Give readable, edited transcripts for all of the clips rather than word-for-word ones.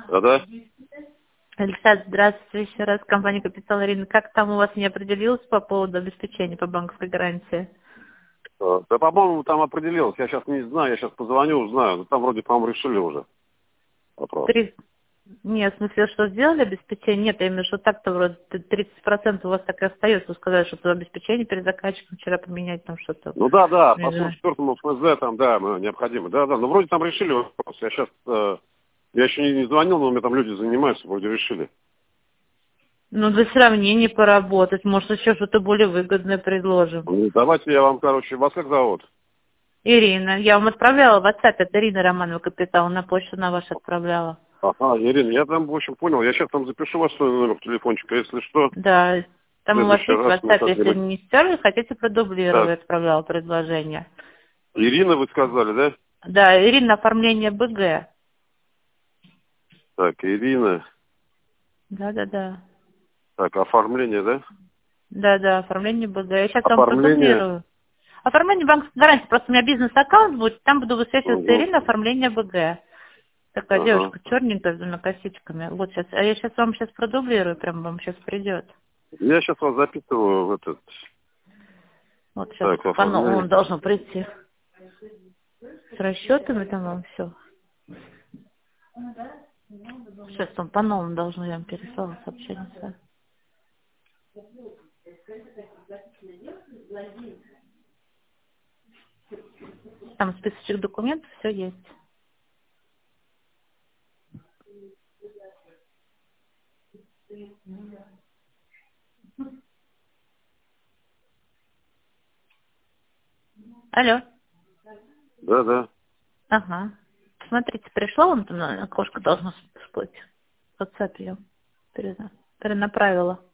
Да-да. Александр, здравствуйте еще раз. Компания «Капитал Ирина». Как там у вас не определилось по поводу обеспечения по банковской гарантии? Да, по-моему, там определилось. Я сейчас не знаю, я сейчас позвоню, узнаю. Но там вроде, по-моему, решили уже вопрос. Нет, в смысле, что сделали обеспечение? Нет, я имею в виду, что так-то вроде 30% у вас так и остается. Вы сказали, что это обеспечение перед заказчиком вчера поменять там что-то. Ну да, по Да. 44-му ФСД там, да, необходимо. Да, но вроде там решили вопрос. Я сейчас, я еще не звонил, но у меня там люди занимаются, вроде решили. Ну, для сравнения поработать. Может, еще что-то более выгодное предложим. Ну, давайте я вам, вас как зовут? Ирина, я вам отправляла в WhatsApp, это Ирина Романова Капитал, на почту на вашу отправляла. Ага, Ирина, я там, в общем, понял. Я сейчас там запишу ваш номер телефончика, если что. Да, В там у вас следующий есть раз мы WhatsApp, если как-нибудь. не стерли, хотите продублировать, Так, отправляла предложение. Ирина, вы сказали, да? Да, Ирина, оформление БГ. Так, Ирина. Да. Так, оформление, да? Да, оформление БГ. Я сейчас вам Оформление. продублирую. Оформление банковской гарантии. Просто у меня бизнес-аккаунт будет, там буду высвечиваться Угу. Ирина, оформление БГ. Такая Ага. девушка черненькая с двумя косичками. Вот сейчас. А я сейчас вам продублирую, прям вам сейчас придет. Я сейчас вас записываю в этот. Вот сейчас Так, по новому оформление. должно прийти. С расчетами там вам все. Сейчас там по новому должно, я вам переслала сообщение. Там списочек документов, все есть. Алло. Да. Ага. Смотрите, пришло, вон там окошко должно всплыть. В WhatsApp я перенаправила.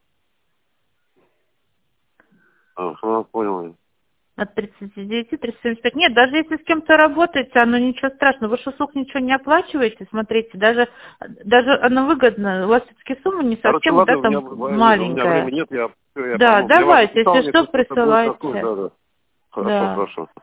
Ага, понял. От 39, 375. Нет, даже если с кем-то работаете, оно ничего страшного. Вы шусук ничего не оплачиваете, смотрите, даже оно выгодно. У вас все-таки сумма не Короче, совсем, вот ладно, да, у меня там времени маленькая. нет, я Да, пойму. Я вас давайте, записал, если что, если что-то будет такое, присылайте. да. Хорошо, Да. хорошо.